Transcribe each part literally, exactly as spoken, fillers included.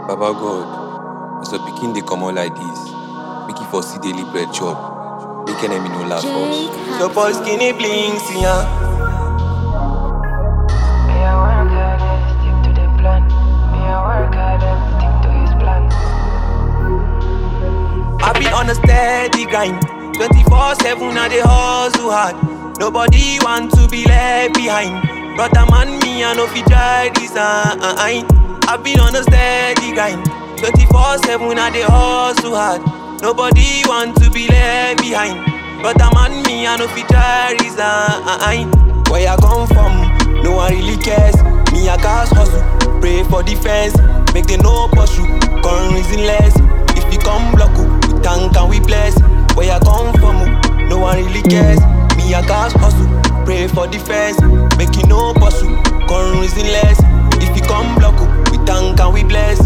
Baba God, as your pikin dey comot like this, make e for see daily bread chop, make enemy no laugh us. Your boy skinny blinks, yeah. Me a work hard and stick to the plan. Me a work hard and stick to his plan. I've been on a steady grind, twenty-four seven I dey hustle hard. Nobody want to be left behind. Brother man, me I no fit try this uh, uh, uh. I've been on a steady grind, twenty-four seven I dey hustle hard. Nobody want to be left behind. Brother man, me I no fit try this uh, uh, uh. Where I come from, no one really cares. Me I cast hustle, pray for defense. Make them no pursue, come reason less. If we come block, we thank and we bless. Where I come from, no one really cares. Me I cast hustle, pray for defense. Make you no pursue, come reason less. If we come block, we thank and we bless.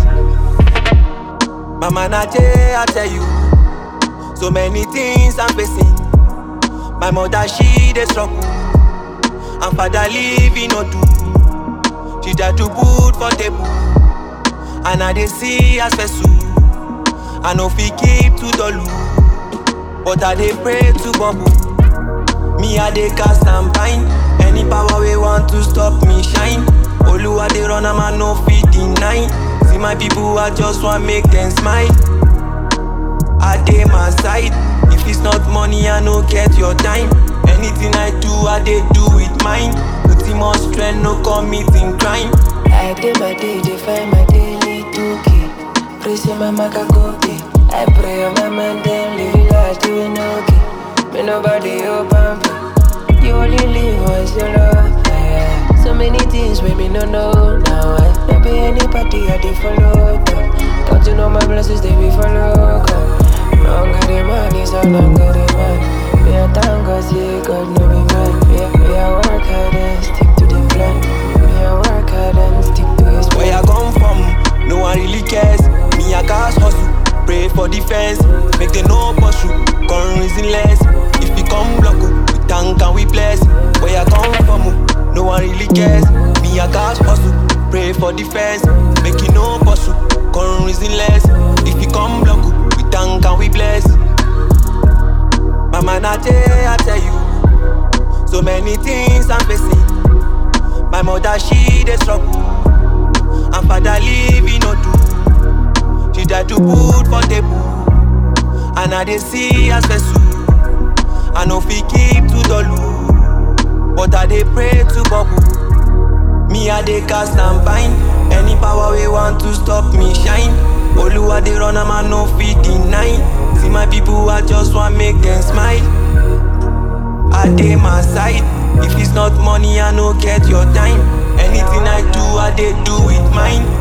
Mama Naje, I tell you, so many things I'm facing. My mother, she dey struggle, and father living no do. She try to put for table, and I dey see as vessel. I no fit keep to dolu, but I dey pray to bubble. Me I dey cast and bind any power we want to stop me shine. Oluwa dey run am I no fit deny. See my people, I just want make them smile. I dey my side. If it's not money, I no get your time. Anything I do, I dey do with mine. Put him on strength, no committing crime. I dey my day, dey find my daily two K. Pray say my maka go day. I pray on my man, them live life doing okay. Me nobody open me. You only live once you love. Yeah. So many things wey me no know now. I no be anybody I dey follow. Don't you know my blessings they be follow? Longer the money, so longer the money. Me a thank God, see God no be man. Me, me a work hard and stick to the plan. Me a work hard and stick to his plan. Where I come from, no one really cares. Me a cast hustle, pray for defense. Make them no pursue, come reason less. If we come block, we thank and we bless. Where I come from, no one really cares. Me a cast hustle, pray for defense. Make you no pursue, come reason less. If we come block, we thank and we bless. Mama Naje, I tell you, so many things I'm facing. My mother, she dey struggle, and father living no do. She try to put for table, and I dey see as vessel. I no fit keep to dolu, but I dey pray to bubble. Me I dey cast and bind any power we want to stop me shine. Oluwa dey run am I no fit deny. See my people, I just want make them smile. I dey my side. If it's not money, I no get your time. Anything I do, I dey do with mine.